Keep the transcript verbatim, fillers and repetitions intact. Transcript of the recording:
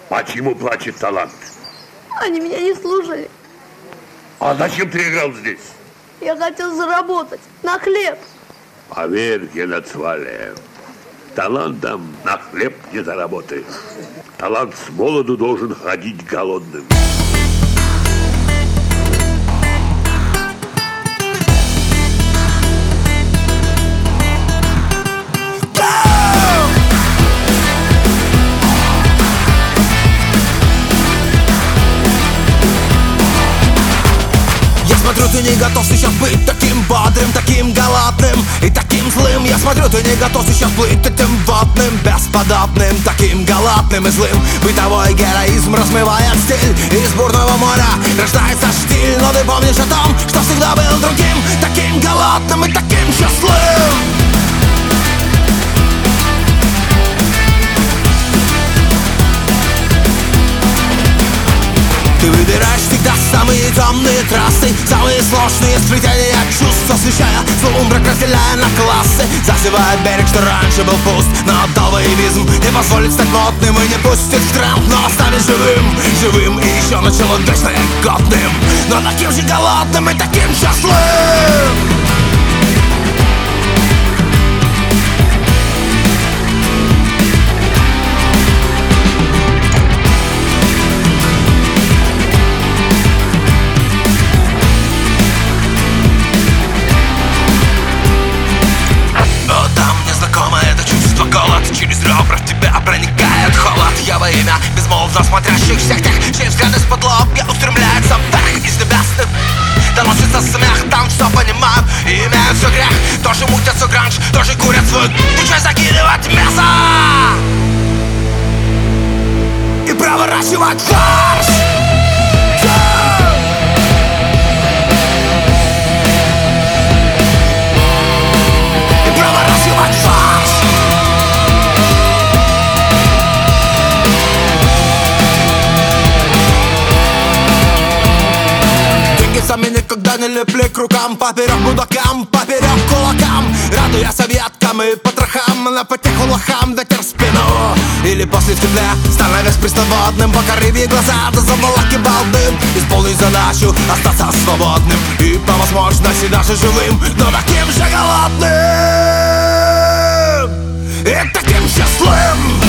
Почему плачет талант? Они меня не слушали. А зачем ты играл здесь? Я хотел заработать на хлеб. Поверь, Генацвале, талантом на хлеб не заработаешь. Талант с молоду должен ходить голодным. Смотрю, ты не готов сейчас быть таким бодрым, таким голодным и таким злым. Я смотрю, ты не готов сейчас быть этим водным, бесподобным, таким голодным и злым. Бытовой героизм размывает стиль, из бурного моря рождается штиль. Но ты помнишь о том, что всегда был другим, таким голодным и таким счастливым. Ты выбираешь всегда самые темные трассы, самые сложные сплетения чувств, освещая сумрак, разделяя на классы, засевая берег, что раньше был пуст. Но отдал воевизм, не позволит стать модным и не пустит в тренд, но оставит живым, живым и еще начало вечное годным, но таким же голодным и таким счастливым. Через ребра в тебя проникает холод. Я во имя безмолвно смотрящих всех тех, чьи взгляды из-под лобья устремляются вверх из небесных. Доносится смех, там все понимают и имеют все грех. Тоже мутят свой гранж, тоже курят свой. Ты че закидывать мясо и проворачивать фарш. И проворачивать фарш. Сами никогда не лепли к рукам, поперек будакам, поперек кулакам, радуясь объедкам и потрохам, на потеху лохам ветер в спину. Или после в тепле, становясь пресноводным, пока рыбьи глаза до заволоки балдым. Исполнить задачу, остаться свободным и по возможности даже живым, но таким же голодным и таким счастливым.